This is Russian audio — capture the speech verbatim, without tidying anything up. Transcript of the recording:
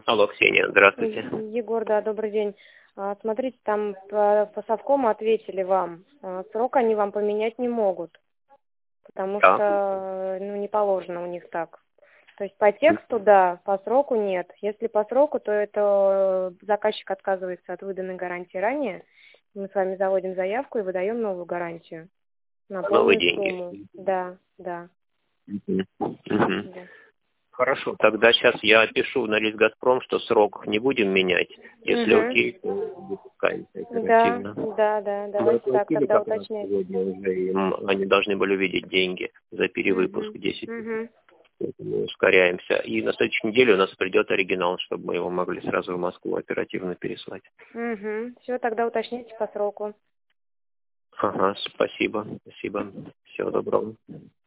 Алло, Ксения, здравствуйте. Егор, да, добрый день. А, Смотрите, там по, по совкому ответили вам. А, Срок они вам поменять не могут, потому Да. что ну, не положено у них так. То есть по тексту, да, по сроку нет. Если по сроку, то это заказчик отказывается от выданной гарантии ранее. Мы с вами заводим заявку и выдаем новую гарантию на Новые полную деньги. сумму. Да, да. Мгм. Мгм. да. Хорошо, тогда сейчас я пишу на лист «Газпром», что срок не будем менять. Если Мгм. окей, то выпускаемся Да, оперативно. да, да, Вы давайте так оплатили тогда как раз уточняйте. сегодня уже, им они должны были увидеть деньги за перевыпуск Угу, десять тысяч. угу. Поэтому ускоряемся. И на следующей неделе у нас придет оригинал, чтобы мы его могли сразу в Москву оперативно переслать. Угу. Все, тогда уточните по сроку. Ага, спасибо, спасибо. Всего доброго.